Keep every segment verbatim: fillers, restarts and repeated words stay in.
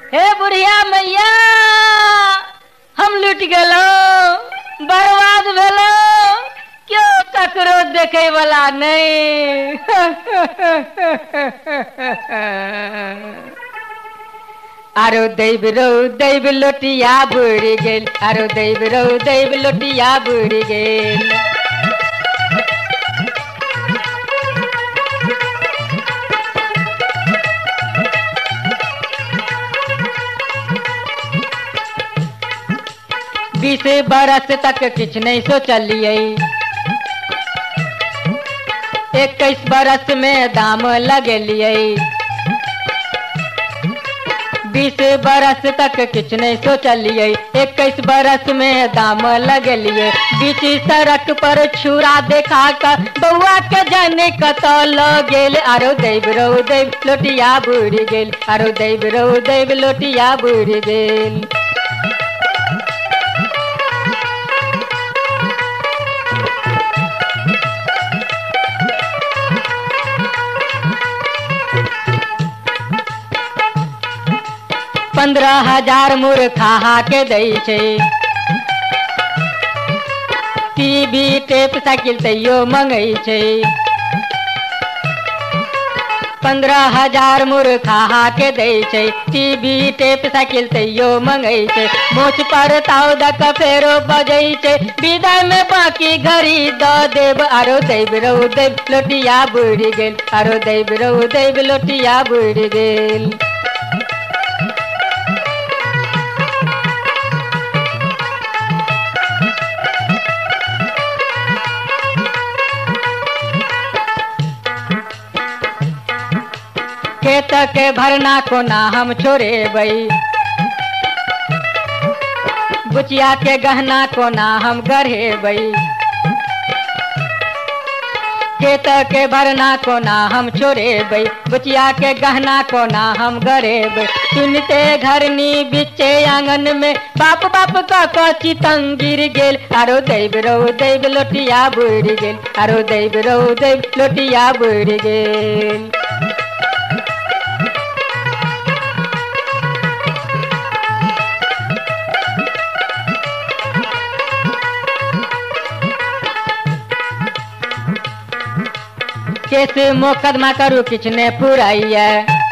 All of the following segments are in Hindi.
हे बुढ़िया मैया हम लुट गेलो, बर्बाद भेलो, क्यों ककरो देखे वाला नहीं। आरो दैव रो दैव लोटिया बुड़ गेल, आरो दैव रो दैव लोटिया बुड़ गेल। बीस बरस तक किछ नहीं सोचलिए, इक्कीस बरस में दाम लगेलिए। बीस बरस तक किछ नहीं सोचलिए, इक्कीस बरस में दाम लगेलिए। बीच सड़क पर छुरा देखा कर बउआ के जाने कतल गेल। आरो दैव रो दैव लोटिया बुड़ गेल, आरो दैव रो दैव लोटिया बुड़ गेल। पंद्रह हजार मूर्खा के दै छै, टीवी टेप साइकिल तैयो मंगै छै। पंद्रह हजार मूर्खा के दै छै, टीवी टेप साइकिल तैयो मंगै छै। मोछ पर ताव दक फेरो बजै छै, विदाई में बाकी घड़ी द देव। आरो दैव रो दैव लोटिया बुड़ गेल, आरो दैव रो दैव लोटिया बुड़ गेल। खेत के भरना कोना हम छोड़ेबै, बुचिया के गहना कोना हम गढ़ेबै। खेत के भरना कोना हम छोड़ेबै, बुचिया के गहना कोना हम गढ़ेबै। सुनते घरनी बिचे आंगन में बाप बाप का चितंग गिर गेल। आरो दैव रो दैव लोटिया बुड़ गेल, आरो दैव रो दैव लोटिया बुड़ गेल। केस मुकदमा करू किछ ने पुराइया,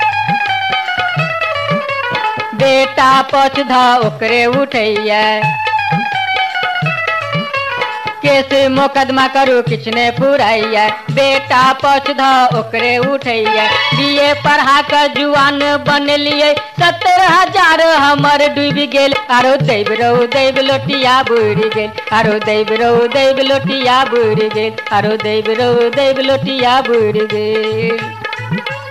बेटा पछ ध ओकरे उठैया। केस मुकदमा करू किछ ने पुराइया, बेटा पछ ध ओकरे उठैया। बीए पढ़ा कर जुआन बनलिए, सत्तर हजार हमर डूब गेल। आरो दैव रो दैव लोटिया बुड़ गेल, आरो दैव रो दैव लोटिया बुड़ गेल, आरो दैव रो दैव लोटिया बुड़ गेल।